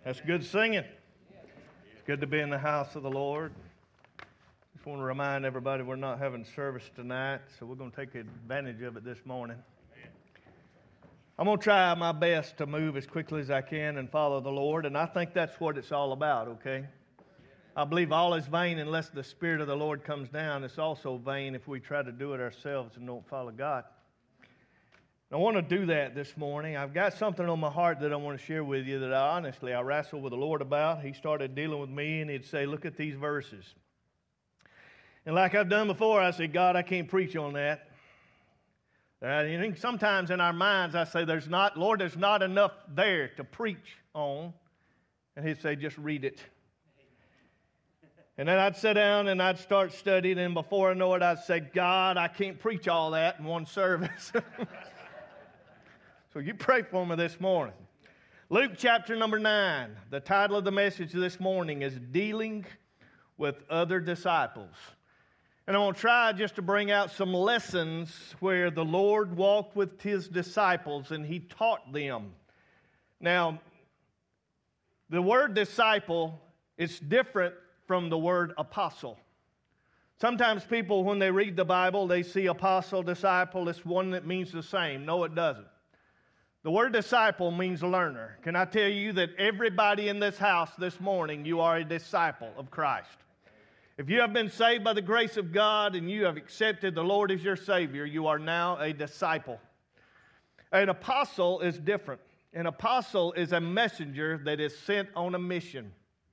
That's good singing. It's good to be in the house of the Lord. Just want to remind everybody we're not having service tonight, so we're going to take advantage of it this morning. I'm going to try my best to move as quickly as I can and follow the Lord, and I think that's what it's all about, okay? I believe all is vain unless the Spirit of the Lord comes down. It's also vain if we try to do it ourselves and don't follow God. I want to do that this morning. I've got something on my heart that I want to share with you that I wrestled with the Lord about. He started dealing with me, and he'd say, look at these verses. And like I've done before, I said, God, I can't preach on that. Sometimes in our minds, I say, Lord, there's not enough there to preach on. And he'd say, just read it. And then I'd sit down and I'd start studying, and before I know it, I'd say, God, I can't preach all that in one service. So you pray for me this morning. Luke chapter number 9. The title of the message this morning is Dealing with Other Disciples. And I want to try just to bring out some lessons where the Lord walked with his disciples and he taught them. Now, the word disciple is different from the word apostle. Sometimes people, when they read the Bible, they see apostle, disciple. It's one that means the same. No, it doesn't. The word disciple means learner. Can I tell you that everybody in this house this morning, you are a disciple of Christ. If you have been saved by the grace of God and you have accepted the Lord as your Savior, you are now a disciple. An apostle is different. An apostle is a messenger that is sent on a mission.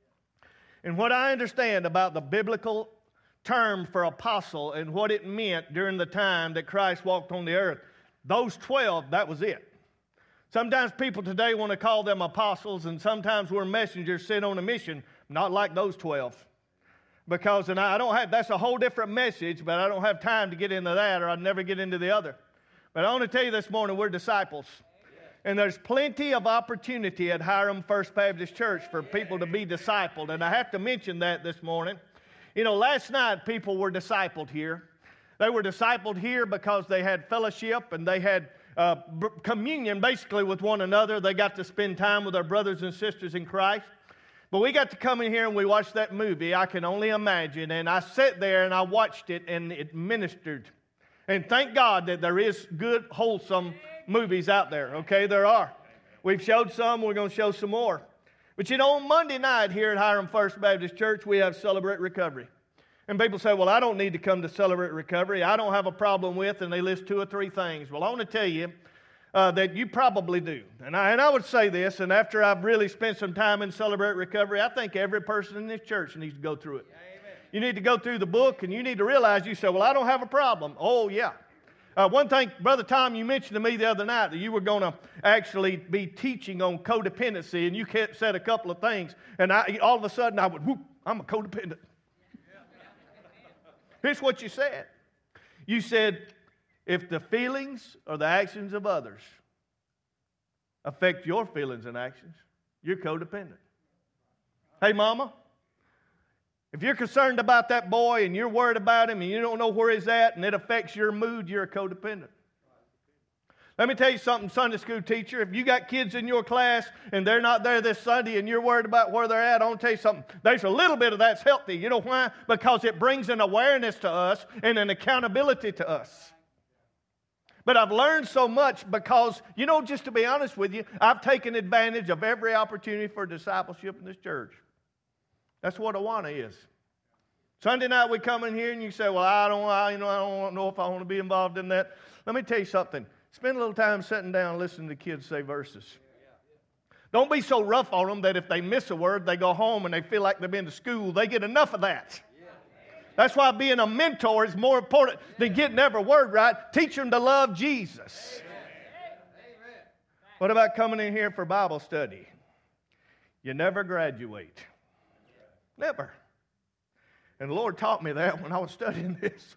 And what I understand about the biblical term for apostle and what it meant during the time that Christ walked on the earth, those 12, that was it. Sometimes people today want to call them apostles, and sometimes we're messengers sent on a mission, not like those 12. Because that's a whole different message, but I don't have time to get into that, or I'd never get into the other. But I want to tell you this morning, we're disciples. And there's plenty of opportunity at Hiram First Baptist Church for people to be discipled. And I have to mention that this morning. You know, last night people were discipled here. They were discipled here because they had fellowship and they had communion basically with one another. They got to spend time with their brothers and sisters in Christ. But we got to come in here and we watched that movie, I can only imagine. And I sat there and I watched it and it ministered. And thank God that there is good, wholesome movies out there. Okay, there are. We've showed some, we're going to show some more. But you know, on Monday night here at Hiram First Baptist Church, we have Celebrate Recovery. And people say, well, I don't need to come to Celebrate Recovery. I don't have a problem with, and they list 2 or 3 things. Well, I want to tell you that you probably do. And I would say this, and after I've really spent some time in Celebrate Recovery, I think every person in this church needs to go through it. Amen. You need to go through the book, and you need to realize, you say, well, I don't have a problem. Oh, yeah. One thing, Brother Tom, you mentioned to me the other night that you were going to actually be teaching on codependency, and you said a couple of things, and all of a sudden I went, whoop, I'm a codependent. Here's what you said. You said, if the feelings or the actions of others affect your feelings and actions, you're codependent. Hey, mama, if you're concerned about that boy and you're worried about him and you don't know where he's at and it affects your mood, you're a codependent. Let me tell you something, Sunday school teacher. If you got kids in your class and they're not there this Sunday and you're worried about where they're at, I want to tell you something. There's a little bit of that's healthy. You know why? Because it brings an awareness to us and an accountability to us. But I've learned so much because, you know, just to be honest with you, I've taken advantage of every opportunity for discipleship in this church. That's what Awana is. Sunday night we come in here and you say, well, I don't know if I want to be involved in that. Let me tell you something. Spend a little time sitting down and listening to kids say verses. Don't be so rough on them that if they miss a word, they go home and they feel like they've been to school. They get enough of that. That's why being a mentor is more important than getting every word right. Teach them to love Jesus. What about coming in here for Bible study? You never graduate. Never. And the Lord taught me that when I was studying this.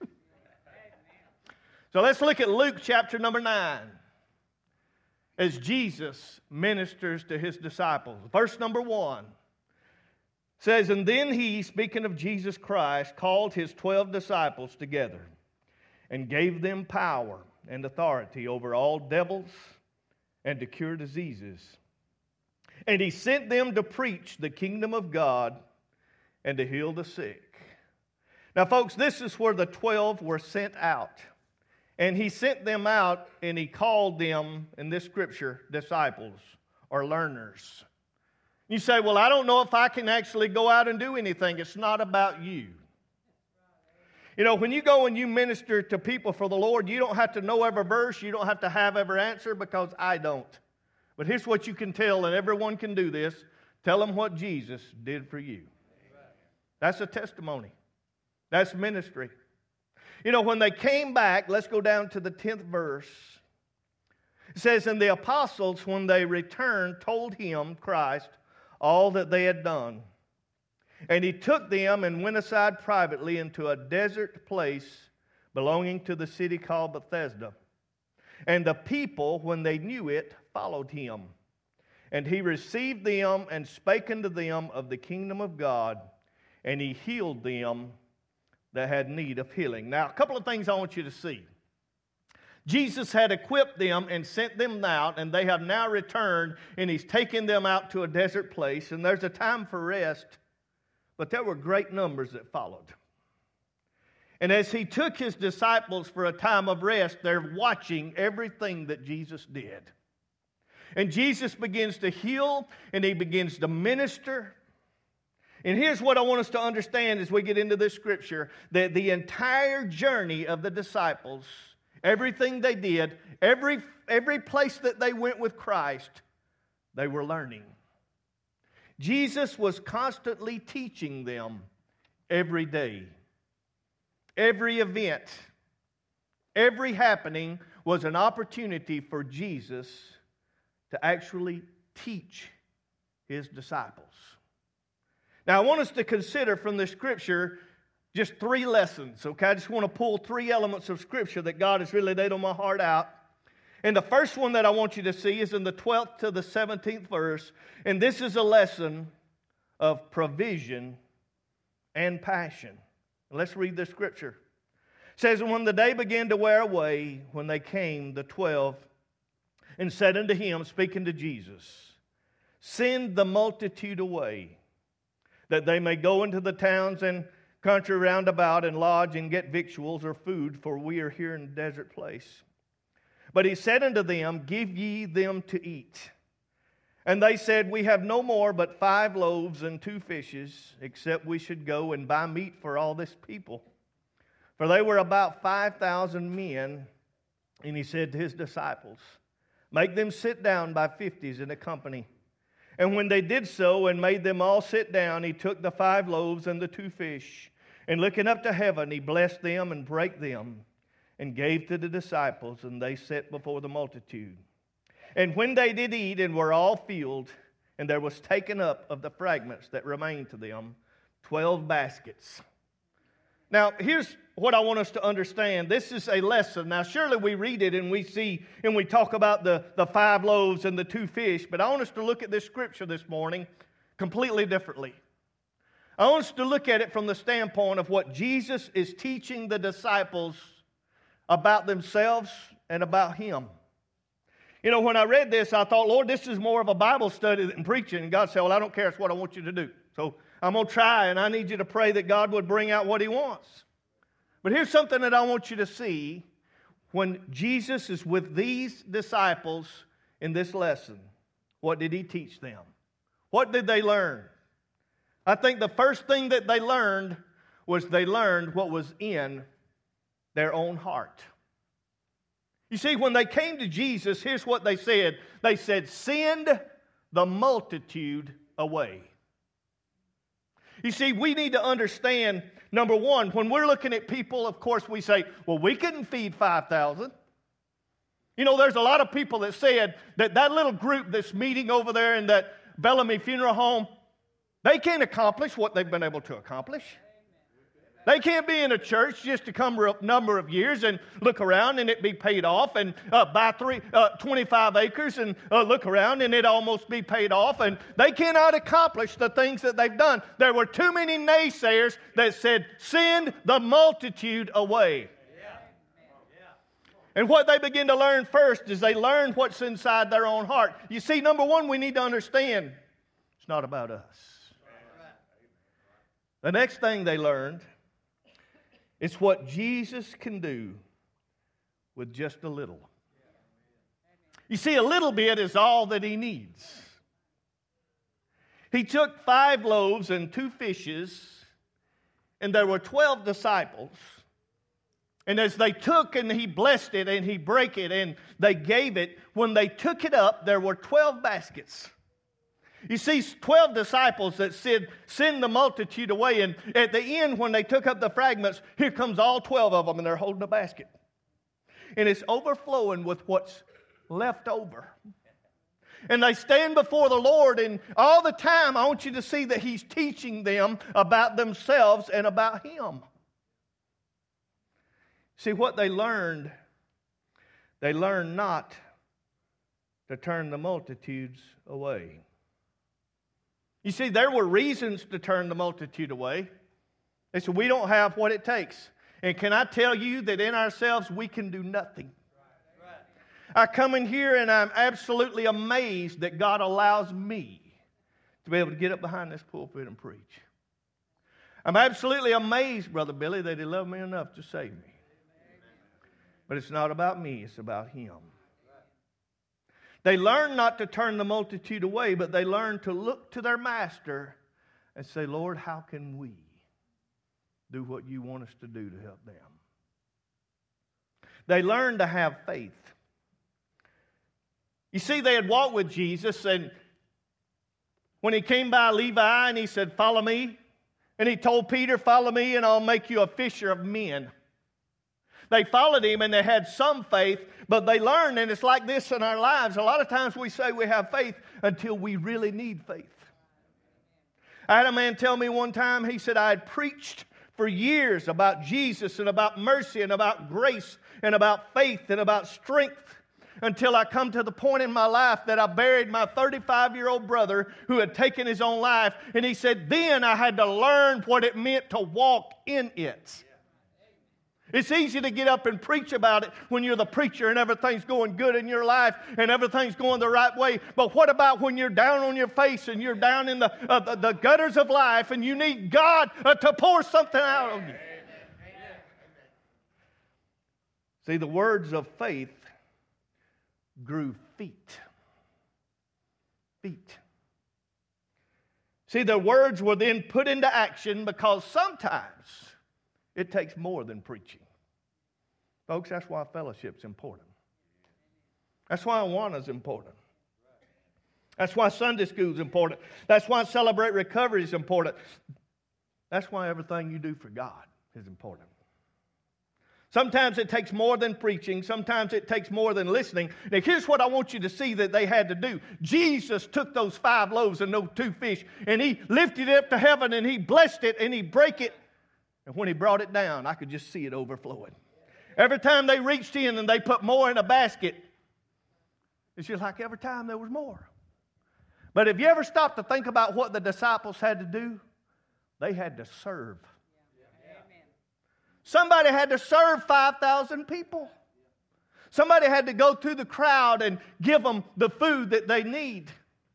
So let's look at Luke chapter number 9 as Jesus ministers to his disciples. Verse number 1 says, and then he, speaking of Jesus Christ, called his 12 disciples together and gave them power and authority over all devils and to cure diseases And he sent them to preach the kingdom of God and to heal the sick. Now, folks, this is where the 12 were sent out. And he sent them out and he called them, in this scripture, disciples or learners. You say, well, I don't know if I can actually go out and do anything. It's not about you. You know, when you go and you minister to people for the Lord, you don't have to know every verse. You don't have to have every answer, because I don't. But here's what you can tell, and everyone can do this. Tell them what Jesus did for you. That's a testimony. That's ministry. You know, when they came back, let's go down to the 10th verse. It says, and the apostles, when they returned, told him, Christ, all that they had done. And he took them and went aside privately into a desert place belonging to the city called Bethesda. And the people, when they knew it, followed him. And he received them and spake unto them of the kingdom of God, and he healed them that had need of healing. Now, a couple of things I want you to see. Jesus had equipped them and sent them out, and they have now returned, and he's taken them out to a desert place, and there's a time for rest, but there were great numbers that followed. And as he took his disciples for a time of rest, they're watching everything that Jesus did. And Jesus begins to heal, and he begins to minister. And here's what I want us to understand as we get into this scripture, that the entire journey of the disciples, everything they did, every place that they went with Christ, they were learning. Jesus was constantly teaching them every day. Every event, every happening was an opportunity for Jesus to actually teach his disciples. Now, I want us to consider from the scripture just 3 lessons, okay? I just want to pull 3 elements of scripture that God has really laid on my heart out. And the first one that I want you to see is in the 12th to the 17th verse. And this is a lesson of provision and passion. Let's read the scripture. It says, and when the day began to wear away, when they came, the 12, and said unto him, speaking to Jesus, send the multitude away, that they may go into the towns and country round about and lodge and get victuals or food, for we are here in a desert place. But he said unto them, give ye them to eat. And they said, we have no more but 5 loaves and 2 fishes, except we should go and buy meat for all this people. For they were about 5,000 men. And he said to his disciples, make them sit down by 50s in a company. And when they did so and made them all sit down, he took the 5 loaves and the 2 fish, and looking up to heaven, he blessed them and brake them, and gave to the disciples, and they set before the multitude. And when they did eat and were all filled, and there was taken up of the fragments that remained to them 12 baskets. Now, here's what I want us to understand. This is a lesson. Now, surely we read it and we see and we talk about the 5 loaves and the 2 fish, but I want us to look at this scripture this morning completely differently. I want us to look at it from the standpoint of what Jesus is teaching the disciples about themselves and about him. You know, when I read this, I thought, Lord, this is more of a Bible study than preaching. And God said, well, I don't care. It's what I want you to do. So I'm going to try, and I need you to pray that God would bring out what he wants. But here's something that I want you to see when Jesus is with these disciples in this lesson. What did he teach them? What did they learn? I think the first thing that they learned was they learned what was in their own heart. You see, when they came to Jesus, here's what they said. They said, send the multitude away. You see, we need to understand, number one, when we're looking at people, of course, we say, well, we couldn't feed 5,000. You know, there's a lot of people that said that little group that's meeting over there in that Bellamy Funeral Home, they can't accomplish what they've been able to accomplish. They can't be in a church just a number of years and look around and it be paid off, and buy 25 acres and look around and it almost be paid off, and they cannot accomplish the things that they've done. There were too many naysayers that said, send the multitude away. And what they begin to learn first is they learn what's inside their own heart. You see, number one, we need to understand it's not about us. The next thing they learned is what Jesus can do with just a little. You see, a little bit is all that he needs. He took 5 loaves and 2 fishes, and there were 12 disciples. And as they took and he blessed it and he broke it and they gave it, when they took it up, there were 12 baskets. You see, 12 disciples that said, send the multitude away. And at the end, when they took up the fragments, here comes all 12 of them, and they're holding a basket. And it's overflowing with what's left over. And they stand before the Lord, and all the time I want you to see that he's teaching them about themselves and about him. See, what they learned not to turn the multitudes away. You see, there were reasons to turn the multitude away. They said, we don't have what it takes. And can I tell you that in ourselves we can do nothing? I come in here and I'm absolutely amazed that God allows me to be able to get up behind this pulpit and preach. I'm absolutely amazed, Brother Billy, that he loved me enough to save me. But it's not about me, it's about him. They learned not to turn the multitude away, but they learned to look to their master and say, Lord, how can we do what you want us to do to help them? They learned to have faith. You see, they had walked with Jesus, and when he came by Levi and he said, follow me, and he told Peter, follow me and I'll make you a fisher of men. They followed him and they had some faith, but they learned, and it's like this in our lives. A lot of times we say we have faith until we really need faith. I had a man tell me one time, he said, I had preached for years about Jesus and about mercy and about grace and about faith and about strength until I come to the point in my life that I buried my 35-year-old brother who had taken his own life. And he said, then I had to learn what it meant to walk in it. It's easy to get up and preach about it when you're the preacher and everything's going good in your life and everything's going the right way. But what about when you're down on your face and you're down in the gutters of life and you need God to pour something out on you? See, the words of faith grew feet. Feet. See, the words were then put into action because sometimes it takes more than preaching. Folks, that's why fellowship's important. That's why Awana's important. That's why Sunday school's important. That's why Celebrate Recovery is important. That's why everything you do for God is important. Sometimes it takes more than preaching. Sometimes it takes more than listening. Now, here's what I want you to see that they had to do. Jesus took those 5 loaves and those 2 fish, and he lifted it up to heaven, and he blessed it, and he broke it. And when he brought it down, I could just see it overflowing. Every time they reached in and they put more in a basket, it's just like every time there was more. But if you ever stop to think about what the disciples had to do, they had to serve. Somebody had to serve 5,000 people. Somebody had to go through the crowd and give them the food that they need.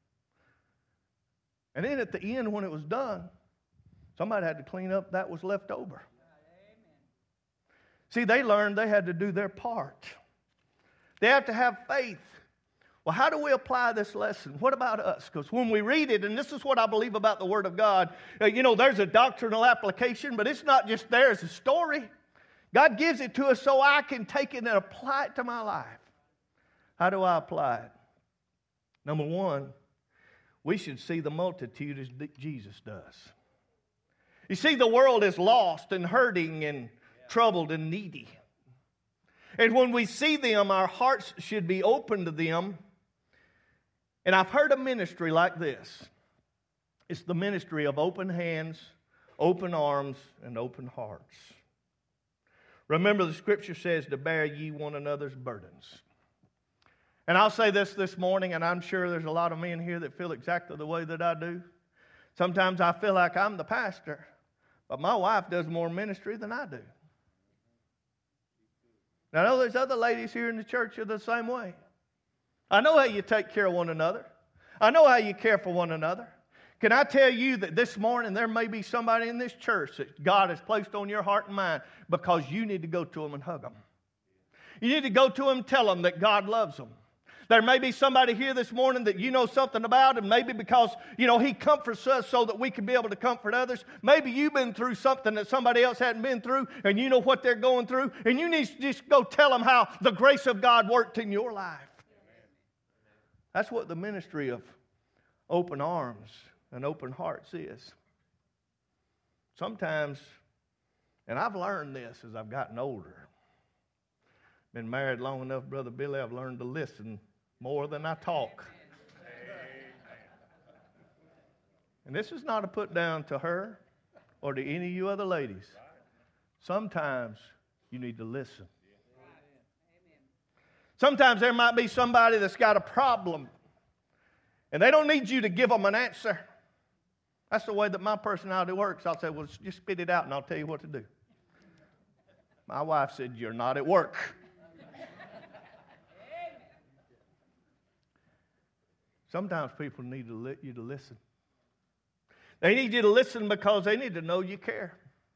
And then at the end, when it was done, somebody had to clean up that was left over. See, they learned they had to do their part. They have to have faith. Well, how do we apply this lesson? What about us? Because when we read it, and this is what I believe about the Word of God, there's a doctrinal application, but it's not just there as a story. God gives it to us so I can take it and apply it to my life. How do I apply it? Number one, we should see the multitude as Jesus does. You see, the world is lost and hurting and troubled and needy. And when we see them, our hearts should be open to them. And I've heard a ministry like this. It's the ministry of open hands, open arms, and open hearts. Remember, the Scripture says to bear ye one another's burdens. And I'll say this morning, and I'm sure there's a lot of men here that feel exactly the way that I do. Sometimes I feel like I'm the pastor, but my wife does more ministry than I do. Now, I know there's other ladies here in the church who are the same way. I know how you take care of one another. I know how you care for one another. Can I tell you that this morning there may be somebody in this church that God has placed on your heart and mind because you need to go to them and hug them. You need to go to them and tell them that God loves them. There may be somebody here this morning that you know something about, and maybe because, He comforts us so that we can be able to comfort others. Maybe you've been through something that somebody else hadn't been through, and you know what they're going through, and you need to just go tell them how the grace of God worked in your life. That's what the ministry of open arms and open hearts is. Sometimes, and I've learned this as I've gotten older. Been married long enough, Brother Billy, I've learned to listen more than I talk. And this is not a put down to her or to any of you other ladies. Sometimes you need to listen. Sometimes there might be somebody that's got a problem, and they don't need you to give them an answer. That's the way that my personality works. I'll say, well, just spit it out, and I'll tell you what to do. My wife said, you're not at work. Sometimes people need you to listen. They need you to listen because they need to know you care.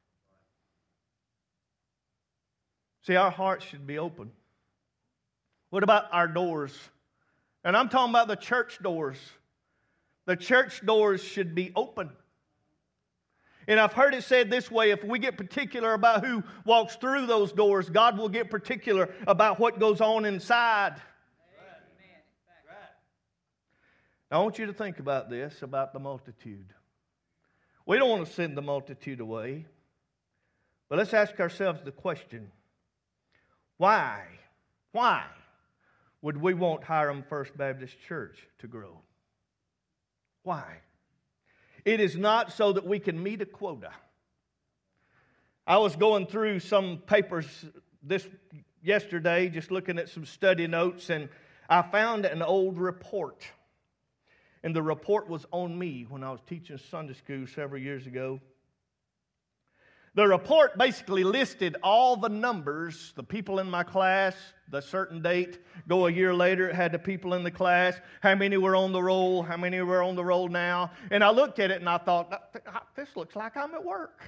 See, our hearts should be open. What about our doors? And I'm talking about the church doors. The church doors should be open. And I've heard it said this way, if we get particular about who walks through those doors, God will get particular about what goes on inside. I want you to think about this, about the multitude. We don't want to send the multitude away. But let's ask ourselves the question, why would we want Hiram First Baptist Church to grow? Why? It is not so that we can meet a quota. I was going through some papers yesterday, just looking at some study notes, and I found an old report. And the report was on me when I was teaching Sunday school several years ago. The report basically listed all the numbers, the people in my class, the certain date, go a year later, it had the people in the class, how many were on the roll, how many were on the roll now. And I looked at it and I thought, this looks like I'm at work.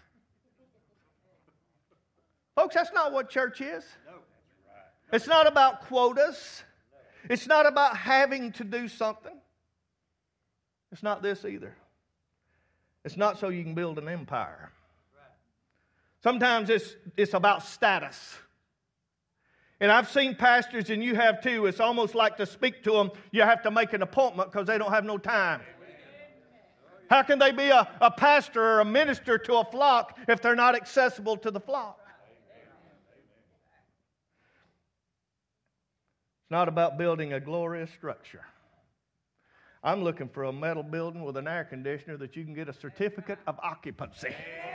Folks, that's not what church is. It's not about quotas. It's not about having to do something. It's not this either. It's not so you can build an empire. Sometimes it's about status. And I've seen pastors, and you have too, it's almost like to speak to them, you have to make an appointment because they don't have no time. How can they be a pastor or a minister to a flock if they're not accessible to the flock? It's not about building a glorious structure. I'm looking for a metal building with an air conditioner that you can get a certificate of occupancy.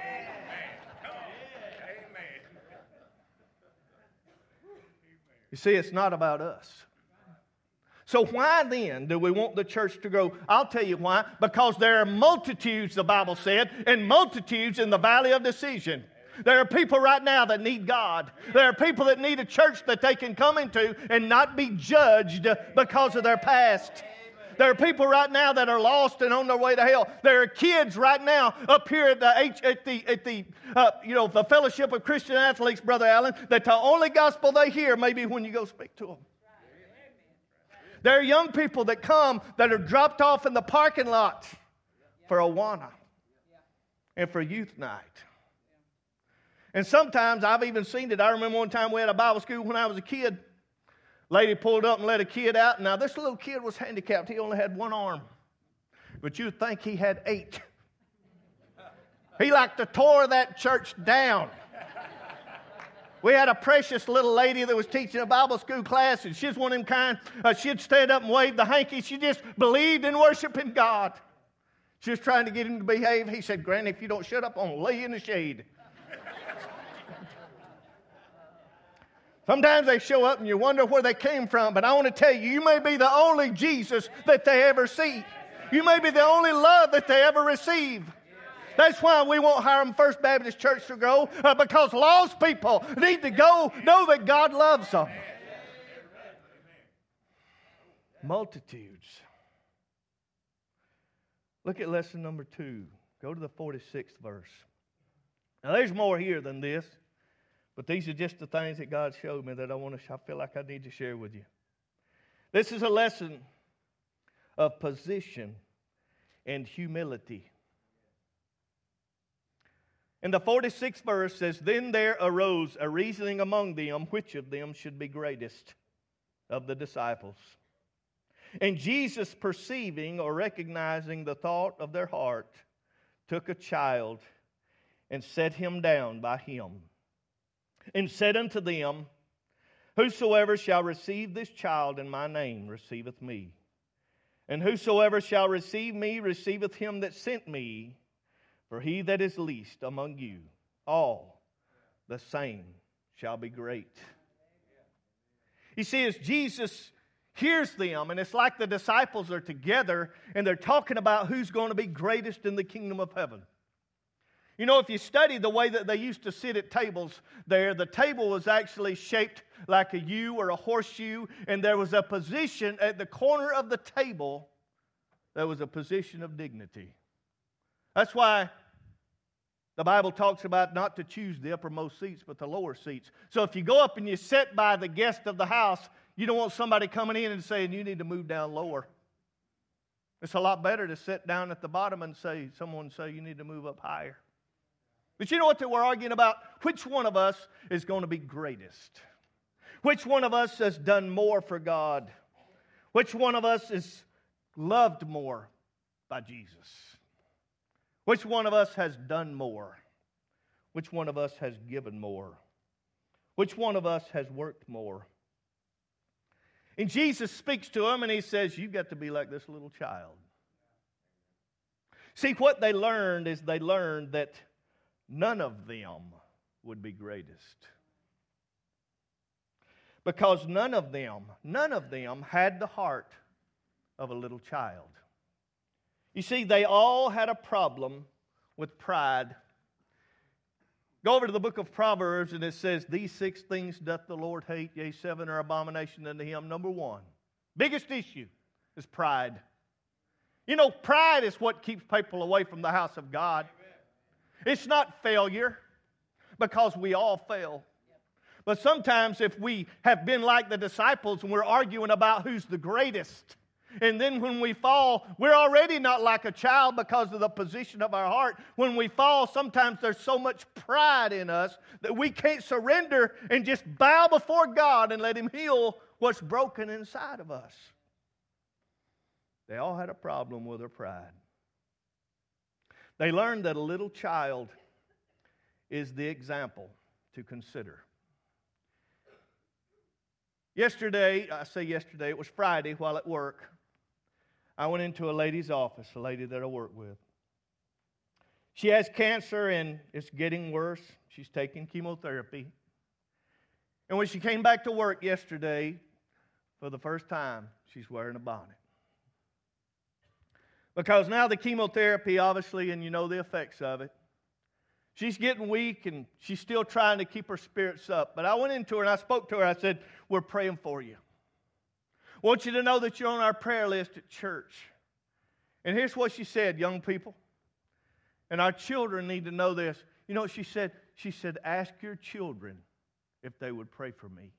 You see, it's not about us. So why then do we want the church to grow? I'll tell you why. Because there are multitudes, the Bible said, and multitudes in the valley of decision. There are people right now that need God. There are people that need a church that they can come into and not be judged because of their past. There are people right now that are lost and on their way to hell. There are kids right now up here at the Fellowship of Christian Athletes, Brother Allen, that the only gospel they hear may be when you go speak to them. There are young people that come that are dropped off in the parking lot for Awana and for youth night. And sometimes I've even seen it. I remember one time we had a Bible school when I was a kid. Lady pulled up and let a kid out. Now, this little kid was handicapped. He only had one arm. But you'd think he had 8. He like to tore that church down. We had a precious little lady that was teaching a Bible school class, and she's one of them kind, she'd stand up and wave the hanky. She just believed in worshiping God. She was trying to get him to behave. He said, Granny, if you don't shut up, I'm going to lay you in the shade. Sometimes they show up and you wonder where they came from, but I want to tell you, you may be the only Jesus that they ever see. You may be the only love that they ever receive. That's why we won't Hiram First Baptist Church to grow, because lost people need to go know that God loves them. Multitudes. Look at lesson number 2. Go to the 46th verse. Now there's more here than this, but these are just the things that God showed me that I feel like I need to share with you. This is a lesson of position and humility. And the 46th verse says, Then there arose a reasoning among them, which of them should be greatest of the disciples. And Jesus, perceiving or recognizing the thought of their heart, took a child and set him down by him, and said unto them, Whosoever shall receive this child in my name receiveth me. And whosoever shall receive me receiveth him that sent me. For he that is least among you, all the same shall be great. You see, as Jesus hears them, and it's like the disciples are together, and they're talking about who's going to be greatest in the kingdom of heaven. You know, if you study the way that they used to sit at tables there, the table was actually shaped like a U or a horseshoe, and there was a position at the corner of the table that was a position of dignity. That's why the Bible talks about not to choose the uppermost seats, but the lower seats. So if you go up and you sit by the guest of the house, you don't want somebody coming in and saying, you need to move down lower. It's a lot better to sit down at the bottom and someone say, you need to move up higher. But you know what they were arguing about? Which one of us is going to be greatest? Which one of us has done more for God? Which one of us is loved more by Jesus? Which one of us has done more? Which one of us has given more? Which one of us has worked more? And Jesus speaks to them and he says, you've got to be like this little child. See, what they learned is they learned that none of them would be greatest. Because none of them had the heart of a little child. You see, they all had a problem with pride. Go over to the book of Proverbs and it says, these 6 things doth the Lord hate, yea, 7 are abomination unto him. Number 1, biggest issue is pride. You know, pride is what keeps people away from the house of God. It's not failure, because we all fail. But sometimes if we have been like the disciples and we're arguing about who's the greatest, and then when we fall, we're already not like a child because of the position of our heart. When we fall, sometimes there's so much pride in us that we can't surrender and just bow before God and let Him heal what's broken inside of us. They all had a problem with their pride. They learned that a little child is the example to consider. Yesterday, it was Friday while at work, I went into a lady's office, a lady that I work with. She has cancer and it's getting worse. She's taking chemotherapy. And when she came back to work yesterday, for the first time, she's wearing a bonnet. Because now the chemotherapy, obviously, and you know the effects of it, she's getting weak and she's still trying to keep her spirits up. But I went into her and I spoke to her. I said, we're praying for you. I want you to know that you're on our prayer list at church. And here's what she said, young people. And our children need to know this. You know what she said? She said, ask your children if they would pray for me.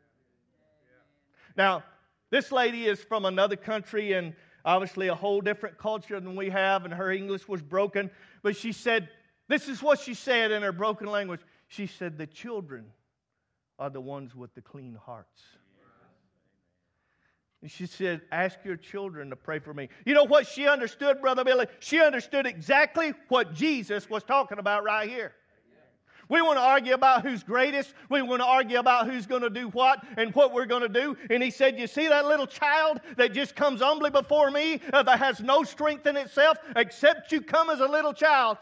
Now, this lady is from another country and obviously a whole different culture than we have, and her English was broken. But she said, this is what she said in her broken language. She said, the children are the ones with the clean hearts. And she said, ask your children to pray for me. You know what she understood, Brother Billy? She understood exactly what Jesus was talking about right here. We want to argue about who's greatest. We want to argue about who's going to do what and what we're going to do. And he said, you see that little child that just comes humbly before me, that has no strength in itself, except you come as a little child.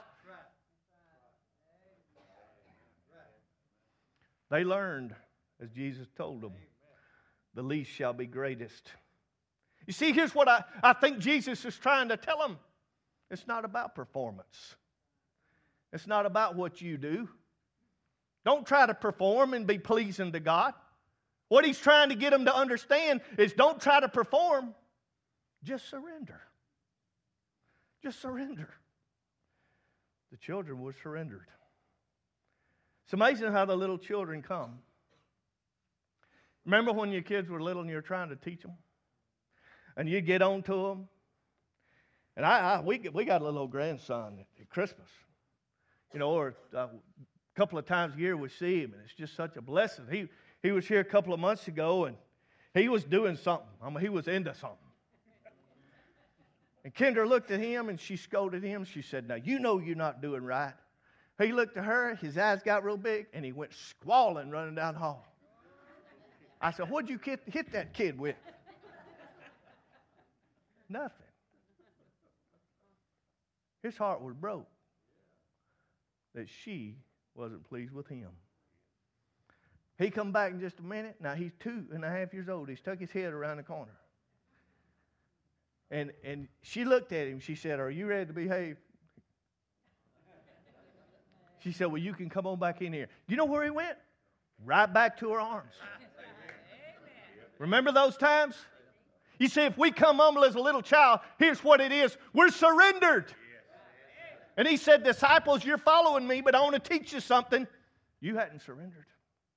They learned, as Jesus told them, the least shall be greatest. You see, here's what I think Jesus is trying to tell them. It's not about performance. It's not about what you do. Don't try to perform and be pleasing to God. What he's trying to get them to understand is don't try to perform. Just surrender. Just surrender. The children were surrendered. It's amazing how the little children come. Remember when your kids were little and you were trying to teach them? And you get on to them? And we got a little old grandson at Christmas. You know, or a couple of times a year we see him, and it's just such a blessing. He was here a couple of months ago, and he was doing something. I mean, he was into something. And Kendra looked at him, and she scolded him. She said, now, you know you're not doing right. He looked at her, his eyes got real big, and he went squalling running down the hall. I said, what'd you hit that kid with? Nothing. His heart was broke that she wasn't pleased with him. He come back in just a minute. Now, he's 2.5 years old. He's stuck his head around the corner. And she looked at him. She said, are you ready to behave? She said, well, you can come on back in here. You know where he went? Right back to her arms. Remember those times? You see, if we come humble as a little child, here's what it is. We're surrendered. And he said, disciples, you're following me, but I want to teach you something. You hadn't surrendered.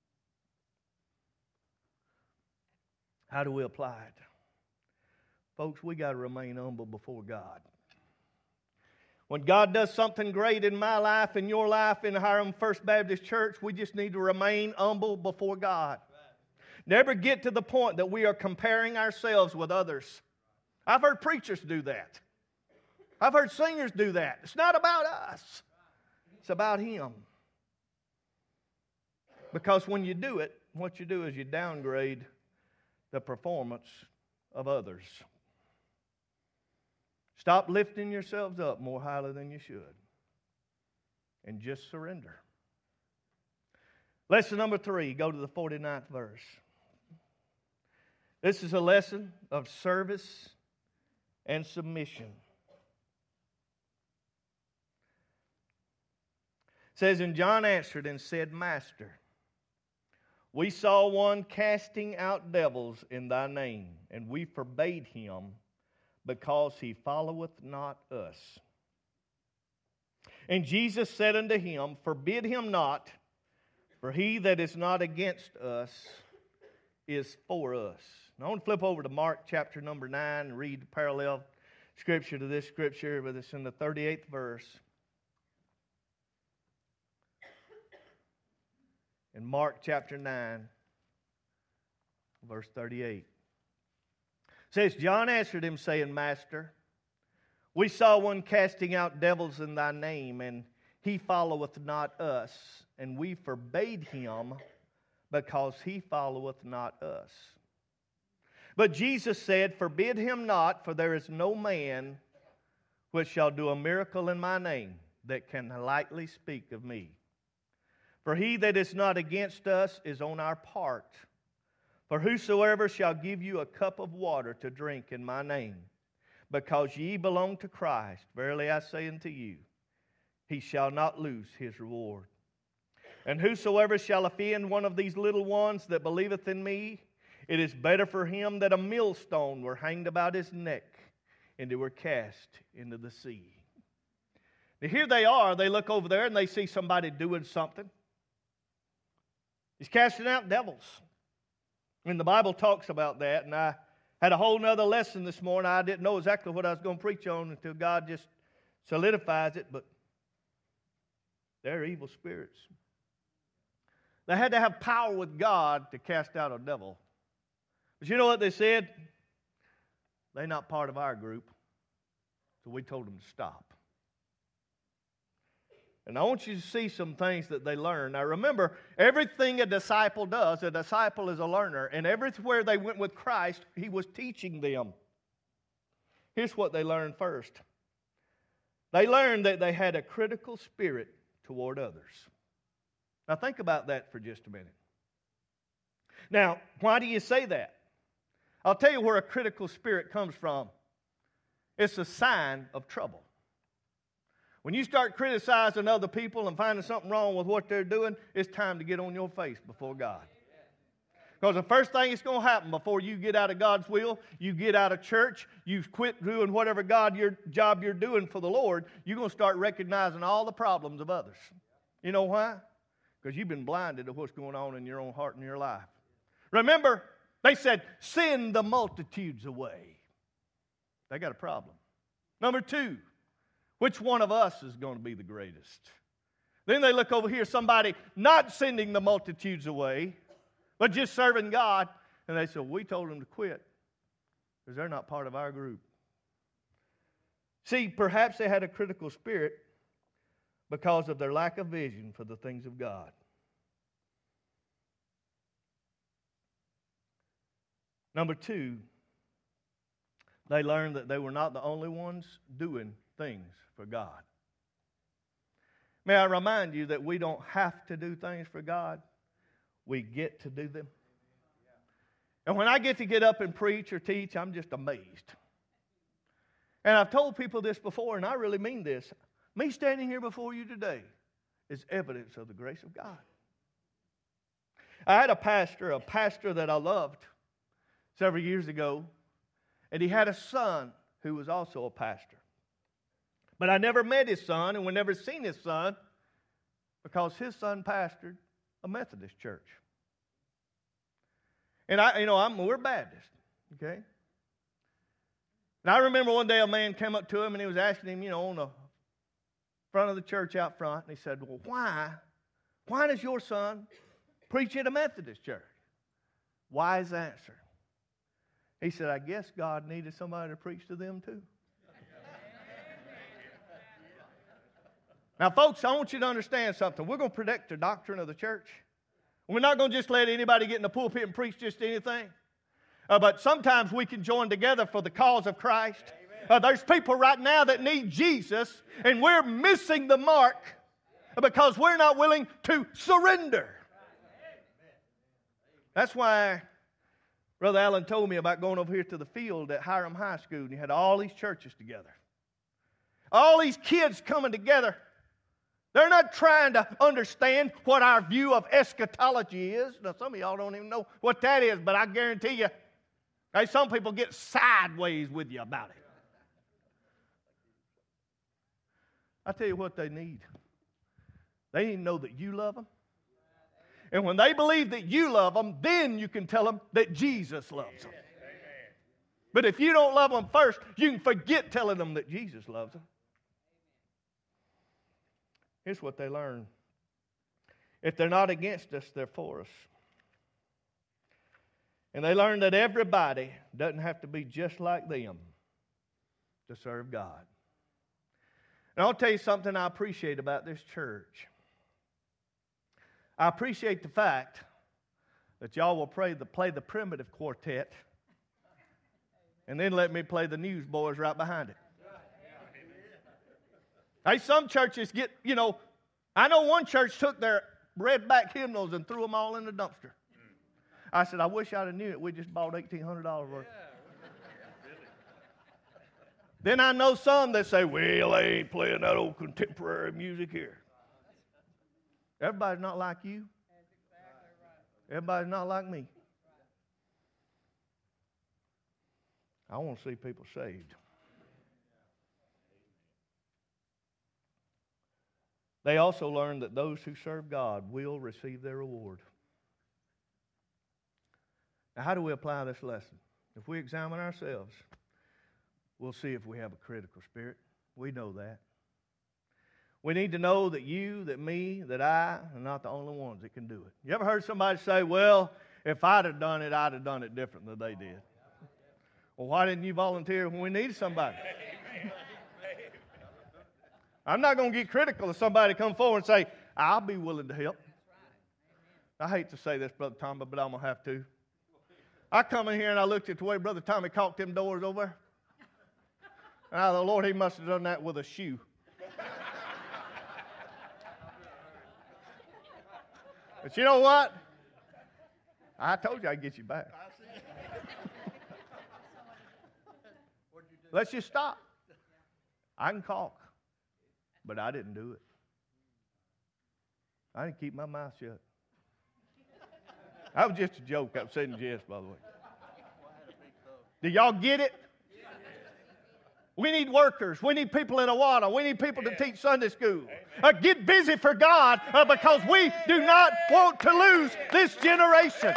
How do we apply it? Folks, we got to remain humble before God. When God does something great in my life, in your life, in Hiram First Baptist Church, we just need to remain humble before God. Never get to the point that we are comparing ourselves with others. I've heard preachers do that. I've heard singers do that. It's not about us. It's about Him. Because when you do it, what you do is you downgrade the performance of others. Stop lifting yourselves up more highly than you should. And just surrender. Lesson number 3, go to the 49th verse. This is a lesson of service and submission. It says, and John answered and said, Master, we saw one casting out devils in thy name, and we forbade him, because he followeth not us. And Jesus said unto him, forbid him not, for he that is not against us is for us. Now I want to flip over to Mark chapter number 9 and read the parallel scripture to this scripture, but it's in the 38th verse. In Mark chapter 9, verse 38. It says, John answered him, saying, Master, we saw one casting out devils in thy name, and he followeth not us, and we forbade him, because he followeth not us. But Jesus said, forbid him not, for there is no man which shall do a miracle in my name that can lightly speak of me. For he that is not against us is on our part. For whosoever shall give you a cup of water to drink in my name, because ye belong to Christ, verily I say unto you, he shall not lose his reward. And whosoever shall offend one of these little ones that believeth in me, it is better for him that a millstone were hanged about his neck, and they were cast into the sea. Now here they are, they look over there and they see somebody doing something. He's casting out devils. And the Bible talks about that, and I had a whole nother lesson this morning. I didn't know exactly what I was going to preach on until God just solidifies it, but they're evil spirits. They had to have power with God to cast out a devil. But you know what they said? They're not part of our group, so we told them to stop. And I want you to see some things that they learn. Now remember, everything a disciple does, a disciple is a learner. And everywhere they went with Christ, He was teaching them. Here's what they learned first. They learned that they had a critical spirit toward others. Now think about that for just a minute. Now, why do you say that? I'll tell you where a critical spirit comes from. It's a sign of trouble. When you start criticizing other people and finding something wrong with what they're doing, it's time to get on your face before God. Because the first thing that's going to happen before you get out of God's will, you get out of church, you quit doing whatever job you're doing for the Lord, you're going to start recognizing all the problems of others. You know why? Because you've been blinded to what's going on in your own heart and your life. Remember, they said, send the multitudes away. They got a problem. Number 2, which one of us is going to be the greatest? Then they look over here, somebody not sending the multitudes away, but just serving God. And they said, we told them to quit because they're not part of our group. See, perhaps they had a critical spirit because of their lack of vision for the things of God. Number 2, they learned that they were not the only ones doing things for God. May I remind you that we don't have to do things for God. We get to do them. And when I get up and preach or teach, I'm just amazed. And I've told people this before, and I really mean this. Me standing here before you today is evidence of the grace of God. I had a pastor that I loved several years ago, and he had a son who was also a pastor. But I never met his son, and we never seen his son because his son pastored a Methodist church. And we're Baptist, okay? And I remember one day a man came up to him and he was asking him, on the front of the church out front, and he said, well, why does your son preach at a Methodist church? Wise answer. He said, I guess God needed somebody to preach to them too. Now, folks, I want you to understand something. We're going to protect the doctrine of the church. We're not going to just let anybody get in the pulpit and preach just anything. But sometimes we can join together for the cause of Christ. There's people right now that need Jesus, and we're missing the mark because we're not willing to surrender. That's why Brother Allen told me about going over here to the field at Hiram High School, and you had all these churches together. All these kids coming together. They're not trying to understand what our view of eschatology is. Now, some of y'all don't even know what that is, but I guarantee you, some people get sideways with you about it. I tell you what they need. They need to know that you love them. And when they believe that you love them, then you can tell them that Jesus loves them. But if you don't love them first, you can forget telling them that Jesus loves them. Here's what they learn. If they're not against us, they're for us. And they learn that everybody doesn't have to be just like them to serve God. And I'll tell you something I appreciate about this church. I appreciate the fact that y'all will play the primitive quartet and then let me play the Newsboys right behind it. Hey, some churches get, I know one church took their red-back hymnals and threw them all in the dumpster. I said, I wish I'd have knew it. We just bought $1,800 worth. Then I know some that say, well, they ain't playing that old contemporary music here. Everybody's not like you. Everybody's not like me. I want to see people saved. They also learn that those who serve God will receive their reward. Now, how do we apply this lesson? If we examine ourselves, we'll see if we have a critical spirit. We know that. We need to know that you, that me, that I are not the only ones that can do it. You ever heard somebody say, well, if I'd have done it, I'd have done it different than they did? Well, why didn't you volunteer when we needed somebody? I'm not going to get critical if somebody come forward and say, I'll be willing to help. I hate to say this, Brother Tommy, but I'm going to have to. I come in here and I looked at the way Brother Tommy caulked them doors over. And I thought, Lord, he must have done that with a shoe. But you know what? I told you I'd get you back. Let's just stop. I can caulk. But I didn't do it. I didn't keep my mouth shut. That was just a joke. I was saying jest, by the way. Do y'all get it? We need workers. We need people in Awana. We need people to teach Sunday school. Get busy for God because we do not want to lose this generation.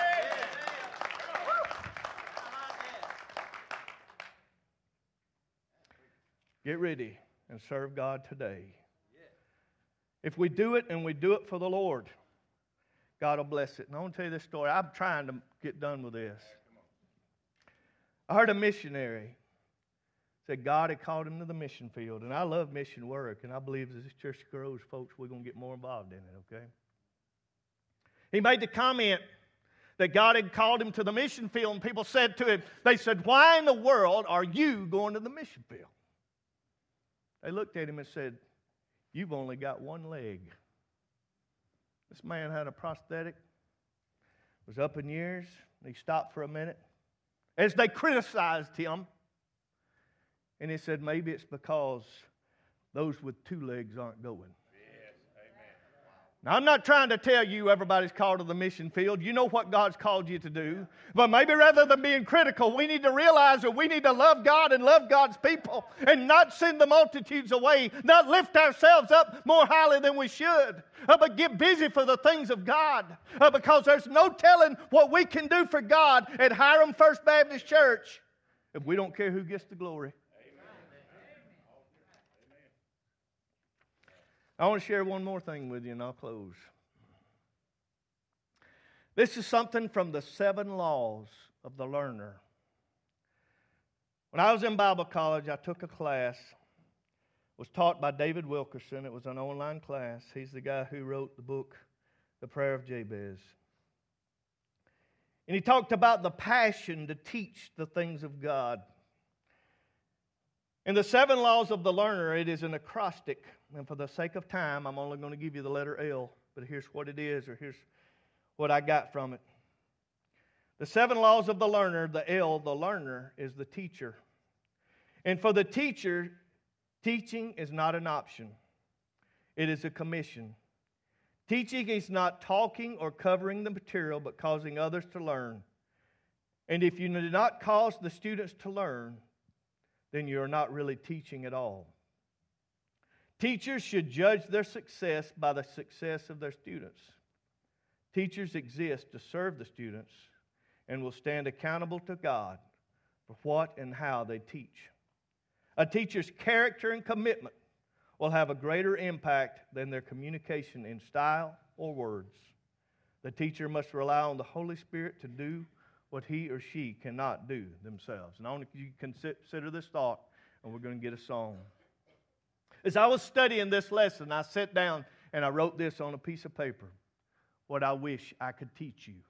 Get ready and serve God today. If we do it and we do it for the Lord, God will bless it. And I want to tell you this story. I'm trying to get done with this. I heard a missionary said God had called him to the mission field. And I love mission work. And I believe as this church grows, folks, we're going to get more involved in it, okay? He made the comment that God had called him to the mission field. And people said to him, they said, why in the world are you going to the mission field? They looked at him and said, you've only got one leg. This man had a prosthetic, was up in years, and he stopped for a minute. As they criticized him, and he said, maybe it's because those with two legs aren't going. Yes, amen. Now, I'm not trying to tell you everybody's called to the mission field. You know what God's called you to do. But maybe rather than being critical, we need to realize that we need to love God and love God's people and not send the multitudes away, not lift ourselves up more highly than we should, but get busy for the things of God because there's no telling what we can do for God at Hiram First Baptist Church if we don't care who gets the glory. I want to share one more thing with you and I'll close. This is something from the 7 laws of the learner. When I was in Bible college, I took a class. It was taught by David Wilkerson. It was an online class. He's the guy who wrote the book, The Prayer of Jabez. And he talked about the passion to teach the things of God. In the 7 laws of the learner, it is an acrostic. And for the sake of time, I'm only going to give you the letter L. But here's what it is, or here's what I got from it. The 7 laws of the learner, the L, the learner, is the teacher. And for the teacher, teaching is not an option. It is a commission. Teaching is not talking or covering the material, but causing others to learn. And if you do not cause the students to learn, then you are not really teaching at all. Teachers should judge their success by the success of their students. Teachers exist to serve the students and will stand accountable to God for what and how they teach. A teacher's character and commitment will have a greater impact than their communication in style or words. The teacher must rely on the Holy Spirit to do what he or she cannot do themselves. And I want you to consider this thought, and we're going to get a song. As I was studying this lesson, I sat down and I wrote this on a piece of paper. What I wish I could teach you.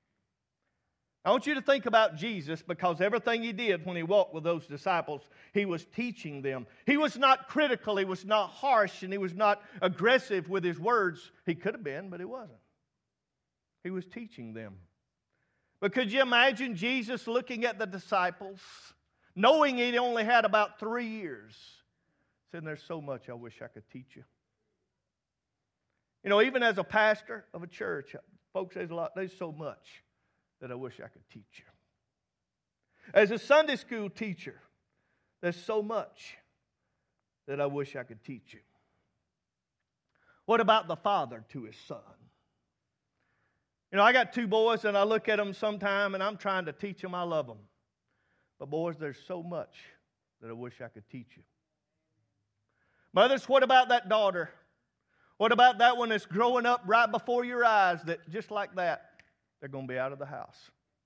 I want you to think about Jesus because everything he did when he walked with those disciples, he was teaching them. He was not critical, he was not harsh, and he was not aggressive with his words. He could have been, but he wasn't. He was teaching them. But could you imagine Jesus looking at the disciples, knowing he only had about 3 years, saying, there's so much I wish I could teach you. You know, even as a pastor of a church, folks, there's so much that I wish I could teach you. As a Sunday school teacher, there's so much that I wish I could teach you. What about the father to his son? You know, I got 2 boys and I look at them sometime and I'm trying to teach them I love them. But boys, there's so much that I wish I could teach you. Mothers, what about that daughter? What about that one that's growing up right before your eyes that just like that, they're going to be out of the house?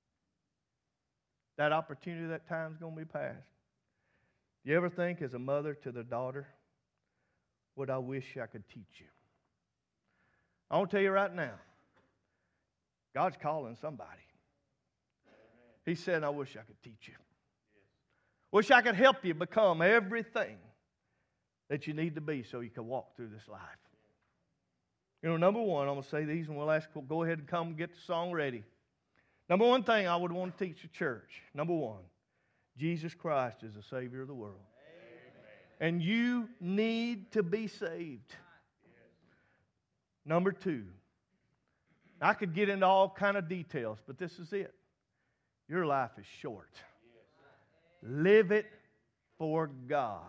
That opportunity, that time's going to be past. You ever think as a mother to the daughter, what I wish I could teach you? I want to tell you right now, God's calling somebody. He said, I wish I could teach you. Wish I could help you become everything that you need to be so you can walk through this life. You know, number one, I'm going to say these and we'll go ahead and come and get the song ready. Number one thing I would want to teach the church. Number one, Jesus Christ is the Savior of the world. And you need to be saved. Number 2. I could get into all kind of details, but this is it. Your life is short. Live it for God.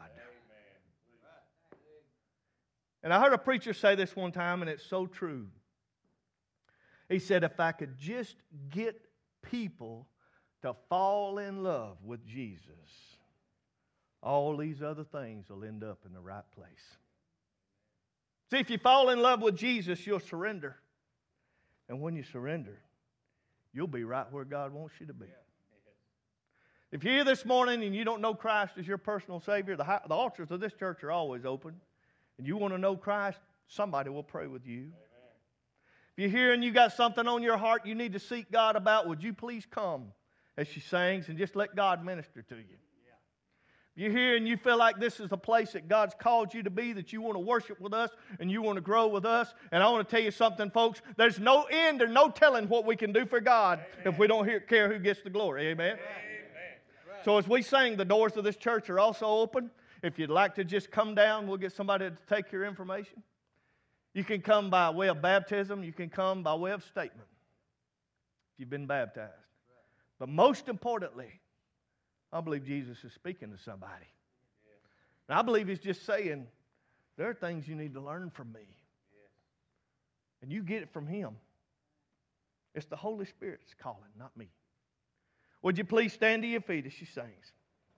And I heard a preacher say this one time, and it's so true. He said, if I could just get people to fall in love with Jesus, all these other things will end up in the right place. See, if you fall in love with Jesus, you'll surrender. And when you surrender, you'll be right where God wants you to be. If you're here this morning and you don't know Christ as your personal Savior, the altars of this church are always open. And you want to know Christ, somebody will pray with you. If you're here and you got something on your heart you need to seek God about, would you please come as she sings and just let God minister to you? If you're here and you feel like this is the place that God's called you to be, that you want to worship with us and you want to grow with us, and I want to tell you something, folks, there's no end or no telling what we can do for God if we don't care who gets the glory. Amen? So as we sing, the doors of this church are also open. If you'd like to just come down, we'll get somebody to take your information. You can come by way of baptism. You can come by way of statement if you've been baptized. But most importantly, I believe Jesus is speaking to somebody. And I believe He's just saying, there are things you need to learn from me. And you get it from Him. It's the Holy Spirit that's calling, not me. Would you please stand to your feet as she sings?